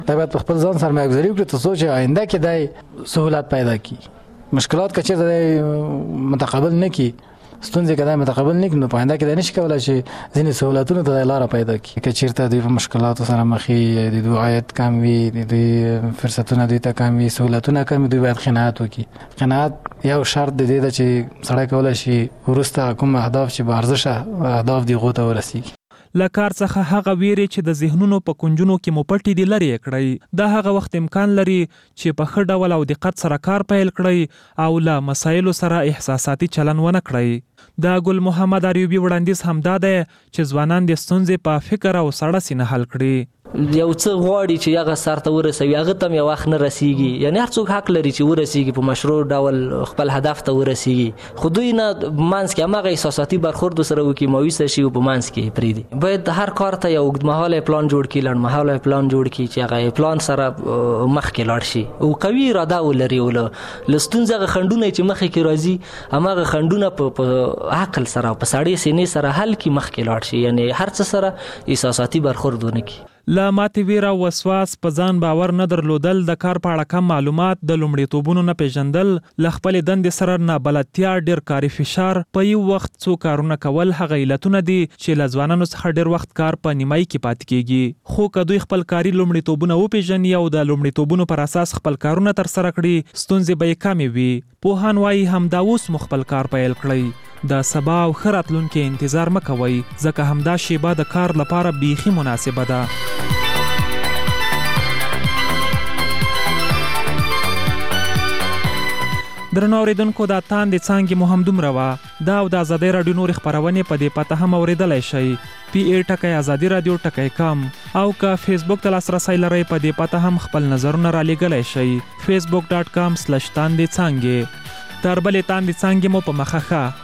دا باید په خپل ځان سرمایه گذاري وکړي ترڅو چې آینده کې دا سهولت پیدا کړي. مشکلات که چېرته متقبل نه کړي، ستونزې که دا متقبل نه کړي، نو په آینده کې دا نشي کولی چې ځینې سهولتونو ته لاره پیدا کړي. که چېرته دوی په مشکلاتو سره مخ وي، د دوی عاید کم وي، د دوی فرصتونه دوی ته کم وي، سهولتونه کم وي، دوی باید قناعت وکړي. قناعت یو شرط د دې ده چې سړی کولی شي وروسته کوم اهداف چې با ارزښه اهداف دي هغو ته ورسېږي. له کار څخه هغه ویرې چې د ذهنونو په کنجونو کې مو پټې دي لرې کړئ. دا هغه وخت امکان لري چې په ښه ډول او دقت سره کار پیل کړئ او له مسایلو سره احساساتي چلن ونه کړئ. د ګل محمد ایوبي وړاندیز همدا دی چې ځوانان د ستونزې په فکر او سړه سینه حل کړي. یو څه غواړي چې هغه سر ته ورسوي، هغه ته یو وخت نه رسیږي. یعنی هر څوک حق لري چې ورسیږي، په مشروع ډول خپل هدف ته ورسیږي، خو دوی نه منځ کې هماغه احساساتي برخورد سره وکړي، مایوسه شي او په منځ کې پرېږدي. باید هر کار ته یو اوږدمهاله پلان جوړ کړي، لنډمهاله پلان جوړ کړي چې هغه پلان سره مخکې لاړ شي او قوي اراده ولري او له ستونزې هغه خنډونه چې مخکې کې راځي هماغه خنډونه په عقل سره په سړې سینې سره حل کړي، مخکې لاړ شي. یعنی هر څه سره احساساتي برخورد ونه کړي. له ماتې ویره او وسواس، په ځان باور نه درلودل، د کار په اړه کم معلومات، د لومړیتوبونو نه پیژندل، له خپلې دندې سره نابلدتیا، ډېر کاري فشار، په یو وخت څو کارونه کول هغه علتونه دي چې له ځوانانو څخه ډېر وخت کار په نیمایي کې پاتې کیږي. خو که دوی خپل کاري لومړیتوبونه وپیژني او د لومړیتوبونو پر اساس خپل کارونه ترسره کړي، ستونزې به یې کمې وي. پوهان وایي همدا اوس مو خپل کار پیل کړئ. د سبا او ښه راتلونکي انتظار مه کوئ، ځکه همدا شیبه د کار لپاره بیخي مناسبه ده. درنو اوریدونکو، دا تاندې څانګې مو هم دومره وه. دا او د ازادۍ راډیو نورې خپرونې په دې پته هم اورېدلی شئ. PA@azadi-radio.com او که فیسبوک ته لاسرسی لرئ په دې پته هم خپل نظرونه رالیږلی شئ. facebook.com/تاندې څانګې. تر بلې تاندې څانګې مو په مخه ښه.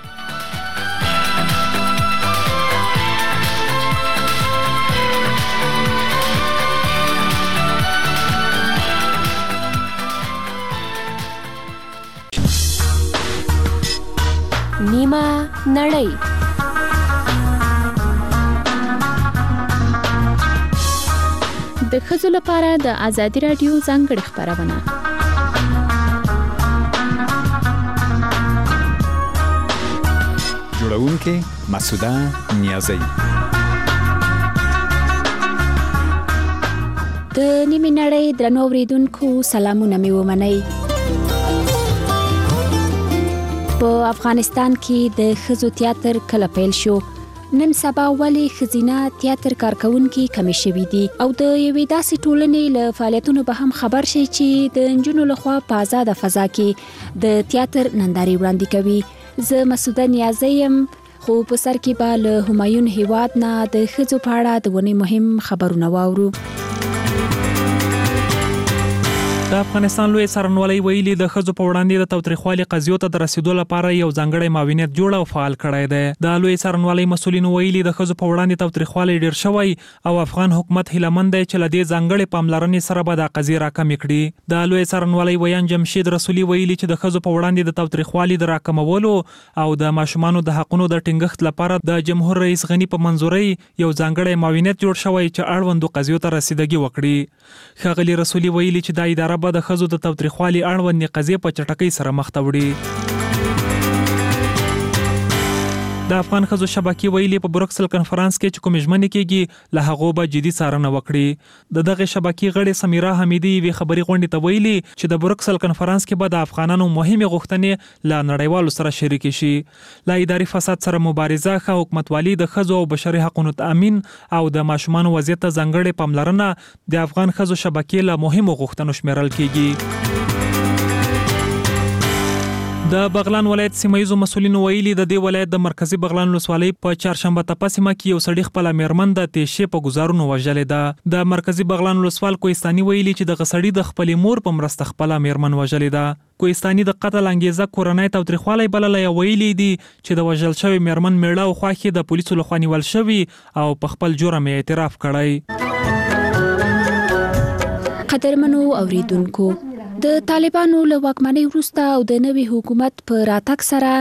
نیمه نړۍ. د ښځو لپاره د ازادي راډیو ځانګړې خپرونه. جوړونکې مسعوده نیازی. د نیمه نړۍ درنو اوریدونکو، سلامونه مې ومنئ. په افغانستان کې د ښځو تیاتر کله پیل شو؟ نن سبا ولې ښځینه تیاتر کارکونکي کمې شوي دي؟ او د یوې داسې ټولنې له فعالیتونو به هم خبر شي چې د نجونو لخوا په آزاده فضا کې د تیاتر نندارې وړاندې کوي. زه مسعوده نیازی یم، خو په سر کې به له همایون هیواد نه د ښځو په اړه د ونې مهم خبرونه واورو. د افغانستان لوی څارنوالۍ ویلي د ښځو په وړاندې د تاوتریخوالي قضیو ته د رسیدو لپاره یو ځانګړی معاونیت جوړ او فعال کړی دی. د لوی څارنوالۍ مسؤلینو ویلي د ښځو په وړاندې تاوتریخوالی ډیر شوی او افغان حکومت هیلهمند دی چې له دې ځانګړې پاملرنې سره به دا قضیې راکمې کړي. د لوی څارنوالۍ ویان جمشید رسولي ویلي چې د ښځو په وړاندې د تاوتریخوالي د راکمولو او د ماشومانو د حقونو د ټینګښت لپاره د جمهور رئیس غنی په منظورۍ یو ځانګړی معاونیت جوړ شوی چې اړوندو قضیو ته رسیدګي وکړي. ښاغلي رسولي ویلي چې دا اداره به د ښځو د تاوتریخوالي اړوندې قضیې په چټکۍ سره مخ ته وړي. د افغان ښځو شبکې ویلي په بروکسل کنفرانس کې چې کومې ژمنې کېږي له هغو به جدي څارنه وکړي. د دغې شبکې غړې سمیرا حمیدي یوې خبري غونډې ته ویلي چې د بروکسل کنفرانس کې به د افغانانو مهمې غوښتنې له نړیوالو سره شریکې شي. له اداري فساد سره مبارزه، ښه حکومتوالي، د ښځو او بشري حقونو تأمین او د ماشومانو وضعیت ته ځانګړې پاملرنه د افغان ښځو شبکې له مهمو غوښتنو شمیرل کېږي. د بغلان ولایت سیمایزو مسؤلینو ویلي د دې ولایت د مرکزی بغلان ولسوالۍ په چهارشنبه تپه سیمه کې یو سړي خپله میرمن د تیشې په ګزارونو وژلې ده. د مرکزی بغلان ولسوال کوهستاني ویلي چې دغه سړي د خپلې مور په مرسته خپله میرمن وژلې ده. کوهستاني د قتل انګیزه کورنۍ تاوتریخوالی بللی او ویلي دي چې د وژل شوې میرمن میړه او خواښې د پولیسو لخوا نیول شوي او په خپل جرم یې اعتراف کړی. قدرمنو اوریدونکو، د طالبانو له واکمنۍ وروسته او د نوي حکومت په راتګ سره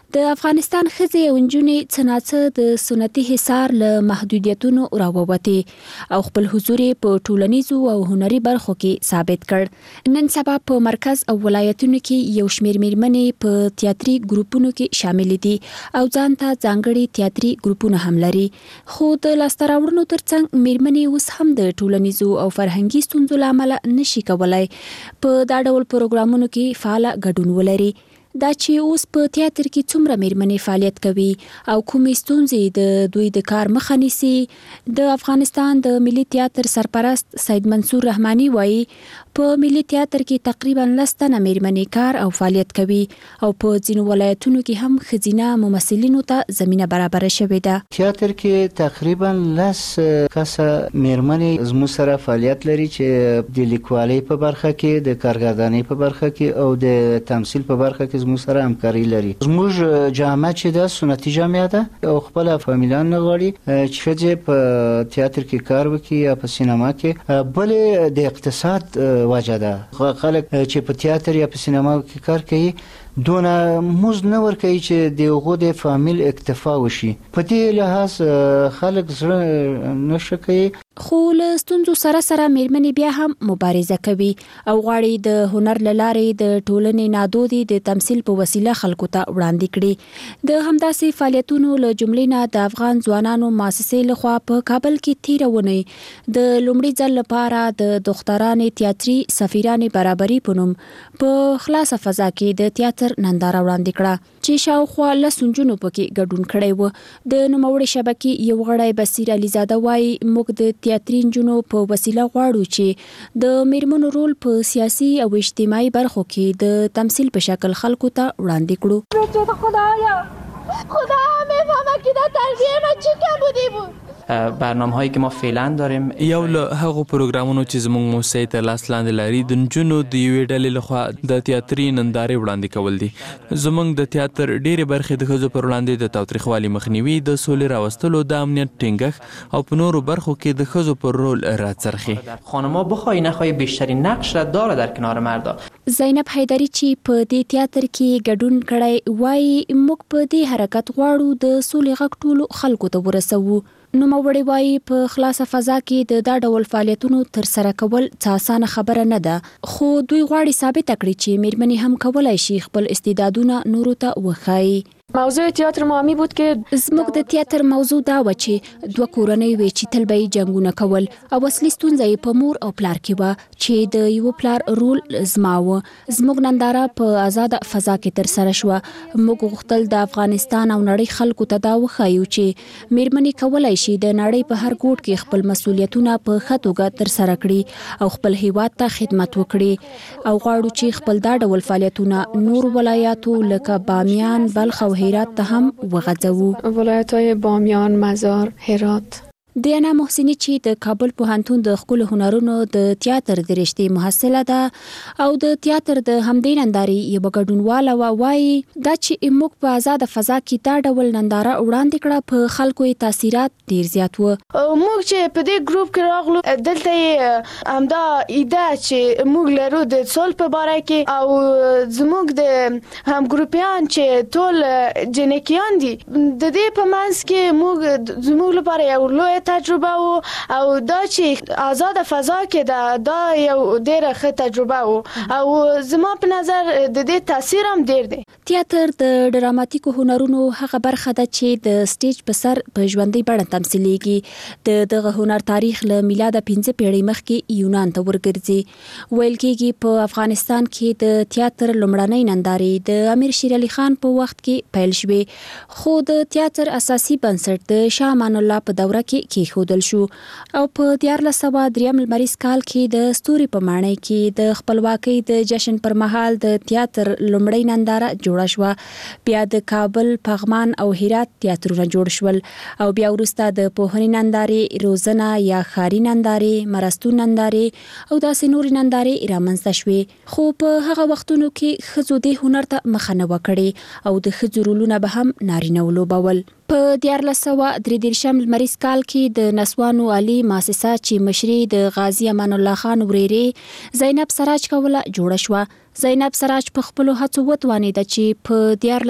د افغانستان ښځې او نجونې څه ناڅه د سنتي حصار له محدودیتونو راووتې او خپل حضور په ټولنیزو او هنري برخو کې ثابت کړ. نن سبا په مرکز او ولایتونو کې یو شمېر میرمنې په تیاتري ګروپونو کې شامل دي او ځان ته ځانګړي تیاتري ګروپونه هم لري. خو د لاسته راوړنو ترڅنګ میرمنې اوس هم د ټولنیزو او فرهنګي ستونزو له امله نشي کولای په دا ډول پروګرامونو کې فعال ګډون ولري. دا چې اوس په تیاتر کې څومره میرمنې فعالیت کوي او کومې ستونزې د دوی د کار مخه نیسي، د افغانستان د ملي تیاتر سرپرست سید منصور رحماني وایي په ملي تیاتر کې تقریبا 10 تنه میرمنې کار او فعالیت کوي او په ځینو ولایتونو کې هم ښځینه ممثلینو ته زمینه برابره شوې ده. تیاتر کې تقریبا 10 کسه میرمنې زموږ سره فعالیت لري چې د لیکوالۍ په برخه کې، د کارګردانۍ په برخه کې او د تمثيل په برخه کې زموږ سره همکاري لري. زموږ جامعه چې ده سنتي جامعه ده او خپل فامیلان نه غواړي چې ښځې په تیاتر کې کار وکړي یا په سینما کې. بل د اقتصاد وجه ده. خلک چې په تیاتر یا په سینما کې کار کوي دونه موز نه ورکوي چې دغه د فامیل اکتفا وشي. په دې لحاظ خلک زړه نشه کوي. خو له ستونزو سره سره میرمنې بیا هم مبارزه کوي او غواړي د هنر له لارې د ټولنې نادودې د تمثيل په وسیله خلکو ته وړاندې کړي. د همداسې فعالیتونو له جملې نه د افغان ځوانانو مؤسسې لخوا په کابل کې تیره اونۍ د لومړي ځل لپاره د دخترانې تیاتري سفیرانې برابري په نوم په خلاصه فضا کې د تیاتر ننداره وړاندې کړه چې شاوخوا 10 نجونو پکې ګډون کړی و. د نوموړې شبکې یو غړی بصیر علیزاده وایي موږ د تیاتري نجونو په وسیله غواړو چې د میرمنو رول په سیاسي او اجتماعي برخو کې د تمثيل په شکل خلکو ته وړاندې کړو. خدایا میفهمه که در تربیه ما چی کم بودی بود. برنامه هایی که ما فعلا داریم یو له هغو پروګرامونو چې زموږ موسسې ته لاس لاندې لري د نجونو د یوې ډلې لخوا د تیاتري نندارې وړاندې کول دي. زموږ د تیاتر ډېرې برخې د ښځو پر وړاندې د تاوتریخوالي مخنیوي، د سولې راوستلو، د امنیت ټینګښت او په نورو برخو کې د ښځو پر رول راڅرخي. خانم‌ها بخوای نخوای بیشترین نقش را داره در کنار مردا. زینب حیدری چې په دې تیاتر کې ګډون کړی وایي موږ په دې حرکت غواړو د سولې غږ ټولو خلکو ته ورسوو. نوموړی وایي په خلاصه فضا کې د دا ډول فعالیتونو ترسره کول څه اسانه خبره نه ده، خو دوی غواړي ثابته کړي چې میرمنې هم کولای شي خپل استعدادونه نورو ته وښایي. موضوع تیاتر ما بود که زموږ د تیاتر موضوع دا و چې 2 کورنۍ وې چې تل به جنگونه کول او اصلي ستونزه یې په مور او پلار کې و چې د یو پلار رول زما و. زموږ ننداره په آزاد فضا کې تر سره شو. موږ غوښتل د افغانستان او نړۍ خلکو ته دا وښایو چې میرمنې کولای شي د نړۍ په هر ګوټ کې خپل مسؤلیتونه په ښه توګه تر سره کړي او خپل هیواد ته خدمت وکړي او غواړو چې خپل دا ډول فعالیتونه نور ولایاتو لکه بامیان، بلخ او هرات ته هم وغځوو. ولایت‌های بامیان، مزار، هرات. دیانا محسنی چې د کابل پوهنتون د ښکلو هنرونو د تیاتر د رشتې محصله ده او د تیاتر د همدې نندارې یوه ګډونواله وایي دا چې موږ په آزاد فضا کې دا ډول ننداره وړاندې کړه په خلکو یې تاثیرات ډیر زیات و. موږ چې په دې ګروپ کې راغلو دلته یې همدا ایده چې موږ لرو د صلح په باره کې او زموږ د هم ګروپیان چې ټول جنکیان دي د دې په منځ کې موږ زموږ لپاره یو لوی تجربه او دا چې آزاد فضا کې دا یو ډیره ښه تجربه او زما په نظر د دې تاثیر هم ډیر دی. تیاتر د ډراماتیکو هنرونو هغه برخه ده چې د سټیج په سر په ژوندۍ بڼه تمثیلېږي. دغه هنر تاریخ له میلاده 15 پیړۍ مخکې یونان ته ورګرځي. ویل کېږي په افغانستان کې د تیاتر لومړنۍ نندارې د امیر شیر علي خان په وخت کې پیل شوې، خو د تیاتر اساسي بنسټ د شاه امان الله په دوره کې کېښودل شو او په 1403 لمریز کال کې د ستوري په ماڼۍ کې د خپلواکۍ د جشن پر مهال د تیاتر لومړۍ ننداره جوړه شوه. بیا د کابل، پغمان او هرات تیاترونه جوړ شول او بیا وروسته د پوهنې نندارې، روزنه یا ښاري نندارې، مرستو نندارې او داسې نورې نندارې رامنځته شوې. خو په هغه وختونو کې ښځو دې هنر ته مخه نه وکړې او د ښځو رولونه به هم نارینه ولوبول. په 1433 لمریز کال کې د نسوانو عالی مؤسسه چې مشري د غازی امان الله خان وريري زینب سراج کوله جوړه شوه. زینب سراج په خپل هڅو وتوانیده چې په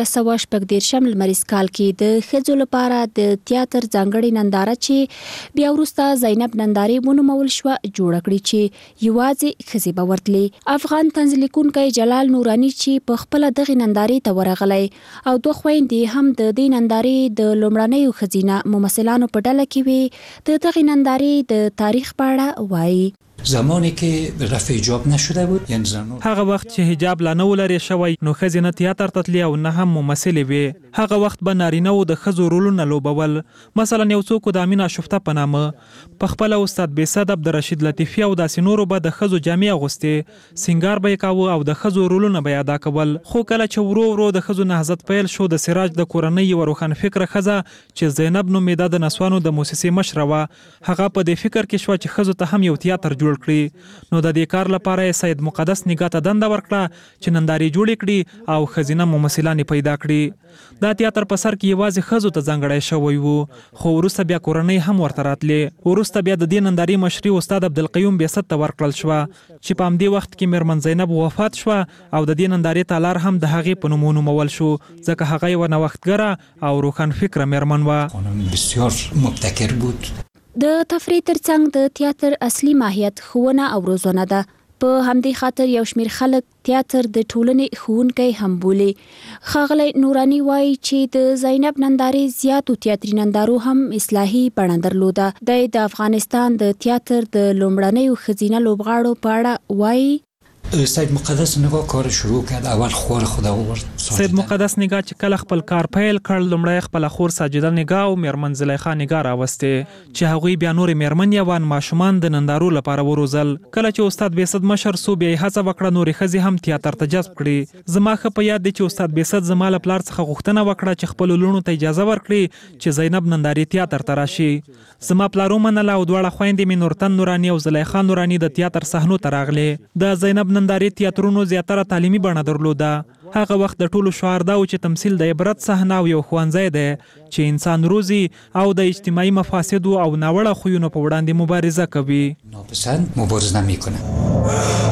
1414 لمریز کال کې د ښځو لپاره د تیاتر ځانګړي ننداره چې بیا وروسته زینب نندارې ونومول شوه جوړه کړې چې یوازې ښځې به ورتلې. افغان طنز لیکونکی جلال نوراني چې په خپله دغې نندارې ته ورغلی او 2 خویندې هم د دې نندارې د لومړنیو ښځینه ممثلانو په ډله کې وې د دغې نندارې د تاریخ په اړه وایي. زمانی که رفع حجاب نشده بود یعنی زنان هغه وخت چې حجاب لا نه ولري شوی نو ښځې نه تیاتر ته تلې او نه هم ممثلې وې. هغه وخت به نارینه‌و د ښځو رولونه لوبول. مثلا یو څوک د امینه شفته په نامه په خپله استاد بیسد عبدالرشید لطیفي او داسې نورو به د ښځو جامې اغوستې سینګار به یې کاوه او د ښځو رولونه به یې ادا کول. خو کله چې ورو ورو د ښځو نهضت پیل شو د سراج د کورنۍ یوه روښانفکره ښځه چې زینب نومېده د نسوانو د موسسې مشره وه هغه په دې فکر کې شوه چې ښځو ته هم یو تیاتر جوړ کړي. نو د دې کار لپاره یې سید مقدس نګاه ته دنده ورکړه چې نندارې جوړې کړي او ښځینه ممثلانې پیدا کړي. دا تیاتر په سر کې یوازې ښځو ته ځانګړی شوی و خو وروسته بیا کورنۍ هم ورته راتلې. وروسته بیا د دې نندارې مشري استاد عبدالقیوم بیسد ته ورکړل شوه چې په همدې وخت کې میرمن زینب وفات شوه او د دې نندارې تالار هم د هغې په نوم ونومول شو ځکه هغه یوه نوښتګره او روښانفکره میرمن وه. بسیار مبتکر بود. د تفریح ترڅنګ د تیاتر اصلي ماهیت ښوونه او روزنه ده. په همدې خاطر یو شمېر خلک تیاتر د ټولنې ښوونکی هم بولي. ښاغلی نوراني وایي چې د زینب نندارې زیاتو تیاتري نندارو هم اصلاحي بڼه درلوده. دی د افغانستان د تیاتر د لومړنیو ښځینه لوبغاړو په اړه وایي. سید مقدس نگاه کار شروع کرد اول خور خود آورد. سید مقدس نگاه چې کله خپل کار پیل کړ لومړی خپل خور ساجده نگاه او میرمن زلیخا نگاه راوستې چې هغوی بیا نورې میرمنې او ماشومان د نندارو لپاره وروزل. کله چې استاد بیسد مشر سو بیا یې هڅه وکړه نورې ښځې هم تیاتر ته جذب کړي. زما ښه په یاد دی چې استاد بیسد زما له پلار څخه غوښتنه وکړه چې خپلو لوڼو ته اجازه ورکړي چې زینب نندارې تیاتر ته راشي. زما پلار ومنله او دواړه خویندې مې نورتن نوراني او زلیخا نوراني د تیاتر صحنو ته راغلې. د زینب نندارې تیاترونو زیاتره تعلیمي بڼه درلوده. هغه وخت د ټولو شعار دا و چې تمثیل د عبرت صحنه او یو ښوونځی دی چې انسان روزي او د اجتماعي مفاسدو او ناوړه خویونو په وړاندې مبارزه کوي. ناپسند مبارزه نمیکنه.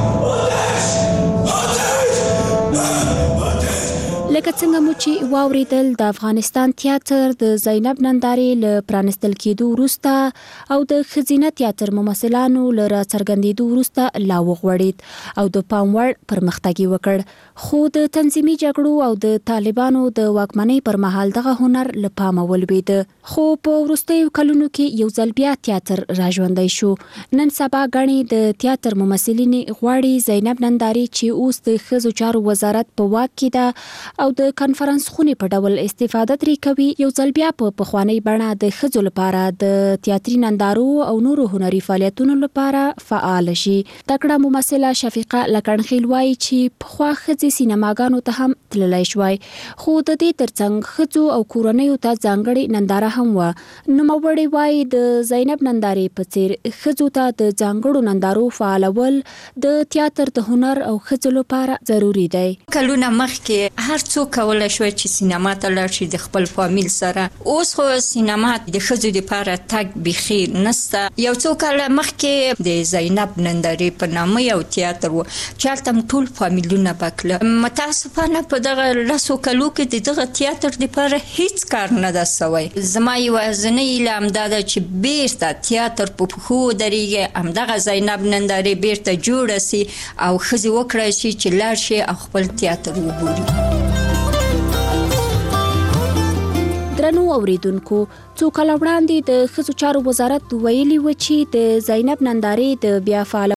لکه څنګه مو چې واوریدل د افغانستان تیاتر د زینب نندارې له پرانستل کېدو وروسته او د ښځینه تیاتر ممثلانو له راڅرګندېدو وروسته لا وغوړېد او د پام وړ پرمختګ یې وکړ. خو د تنظیمي جګړو او د طالبانو د واکمنۍ پر مهال دغه هنر له پامه ولوېده. خو په وروستیو کلونو کې یو ځل بیا تیاتر راژوندی شو. نن سبا ګڼې د تیاتر ممثلینې غواړي زینب نندارې چې اوس د ښځو چارو وزارت په واک کې ده او د کنفرانس خونې په ډول استفاده ترې کوي یو ځل بیا په پخوانۍ بڼه د ښځو لپاره د تیاتري نندارو او نورو هنري فعالیتونو لپاره فعال شي. تکړه ممثله شفیقه لکڼخیل وایي چې پخوا ښځې سینماګانو ته هم تللی شوای خو د دې ترڅنګ ښځو او کورنیو ته ځانګړې ننداره هم وه. نوموړې وایي د زینب نندارې په څېر ښځو ته د ځانګړو نندارو فعالول د تیاتر د هنر او ښځو لپاره ضروري دی. کلونه مخکې هر څوک کولای شوی چې سینما ته لاړ شي د خپل فامیل سره. اوس خو سینما د ښځو لپاره تګ بیخي نشته. یو څو کاله مخکې د زینب نندارې په نامه یو تیاتر و چې هلته م ټول فامیلونه پکله. متاسفانه په دغه لسو کلو کې د دغه تیاتر لپاره هیڅ کار نه ده سوی. زما یوازینۍ هیله همدا ده چې بیرته تیاتر په پښو ودرېږي همدغه زینب نندارې بیرته جوړه سي او ښځې وکړی شي چې لاړ شي او خپل تیاتر وګوري. درنو اوریدونکو څو کاله وړاندې د ښځو چارو وزارت ویلي و چې د زینب نندارې د بیا فعال